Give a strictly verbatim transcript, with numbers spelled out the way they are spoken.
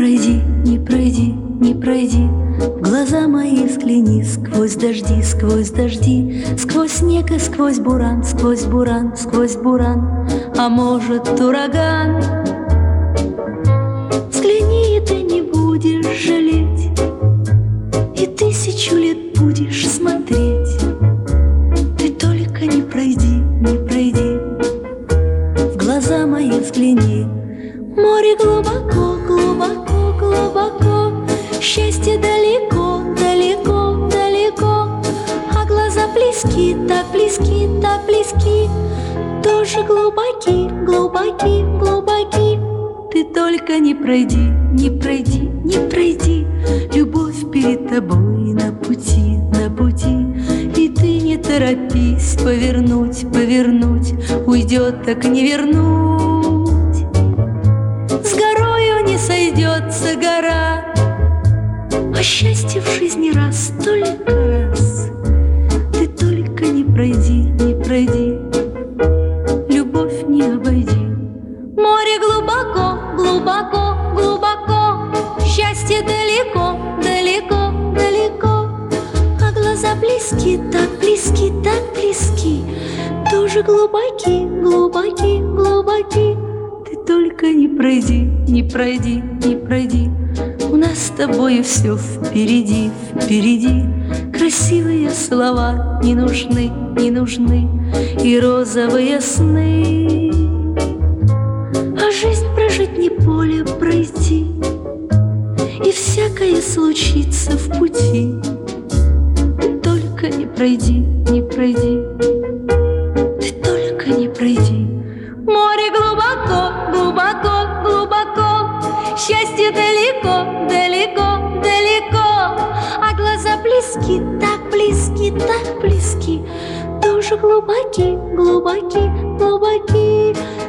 пройди, не пройди, не пройди, в глаза мои взгляни, сквозь дожди, сквозь дожди, сквозь снег и сквозь буран, сквозь буран, сквозь буран, а может ураган. Взгляни, и ты не будешь жалеть, и тысячу лет будешь смотреть. Ты только не пройди, не пройди, в глаза мои взгляни. Море глубоко, глубоко, глубоко, счастье далеко, далеко, далеко, а глаза близки, так близки, так близки, тоже глубоки, глубоки, глубоки. Ты только не пройди, не пройди, не пройди, любовь перед тобой на пути, на пути. И ты не торопись повернуть, повернуть, уйдет, так не вернуть. С горою не сойдется гора, а счастье в жизни раз, только раз. Ты только не пройди, не пройди, любовь не обойди. Море глубоко, глубоко, глубоко, счастье далеко, далеко, далеко, а глаза близки, так близки, так близки, тоже глубоки, глубоки, глубоки. Ты только не пройди, не пройди, не пройди, у нас с тобой все впереди, впереди. Красивые слова не нужны, не нужны, и розовые сны. А жизнь прожить не поле пройти, и всякое случится в пути. Ты только не пройди, не пройди, ты только не пройди. Море глубоко, глубоко, глубоко, счастье далеко, далеко, далеко, а глаза близки, так близки, так близки, тоже глубоки, глубоки, глубоки.